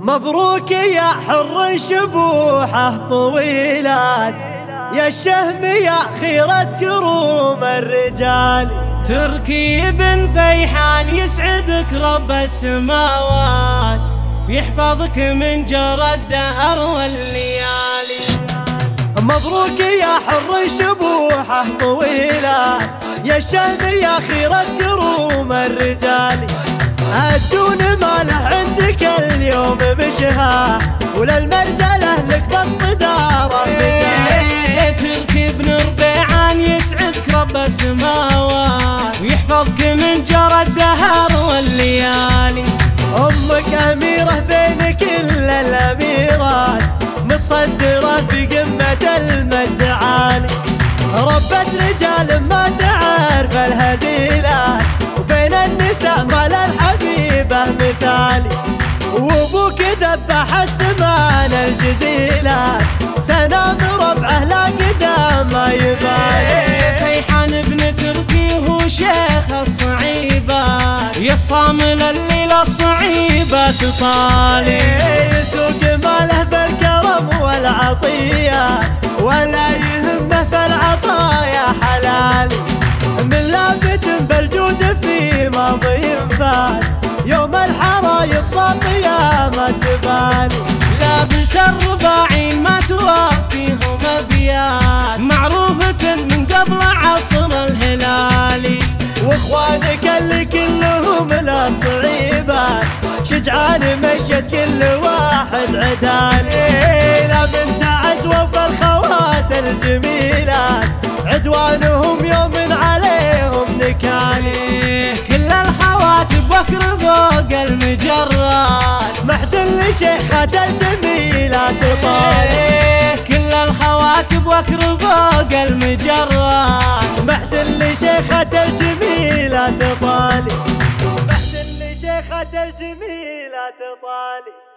مبروك يا حر شبوحه طويلات، يا الشهم يا خيرة كروم الرجال. تركي بن فيحان يسعدك رب السماوات، يحفظك من جرى الدهر والليالي. مبروك يا حر شبوحه طويلات، يا الشهم يا خيرة كروم الرجال. الدون ماله عندك اليوم بشها، وللمرجله لك بالصدارة مثال. تركي بن ربيعان يسعدك رب السماوات، ويحفظك من جرى الدهر والليالي. أمك أميرة بين كل الأميرات، متصدرة في قمة المجد عالي. ربت رجال ما تعرف الهزيلات، وبين النساء مال الحبيبة مثالي. وابوك ذبح السمان الجزيلات، سنام ربعه لا قدام ما يبالي. فيحان بن تركي هو شيخ الصعيبات، يصامل الليلة الصعيبة تطالي. يسوق ماله بالكرم والعطية، ولا يهمه في العطايا حلالي. من لافت بالجود في ماضي فات، يوم الحرايب ساطية ما تبالي. لابس الرباعين ما توفيهم ابيات، معروفة من قبل عصر الهلالي. واخوانك اللي كلهم لا صعيبات، شجعان مشت كل واحد عدالي. لا بنت عزوة فالخوات الجميلات، عدوانهم يوم عليهم نكالي. كل الخواتب وكر فوق المجرات، محدل لشيخات الجميلات طالي. كل الخواتب وكر فوق المجرات، محدل لشيخات الجميلات طالي. محدل لشيخات الجميلات طالي.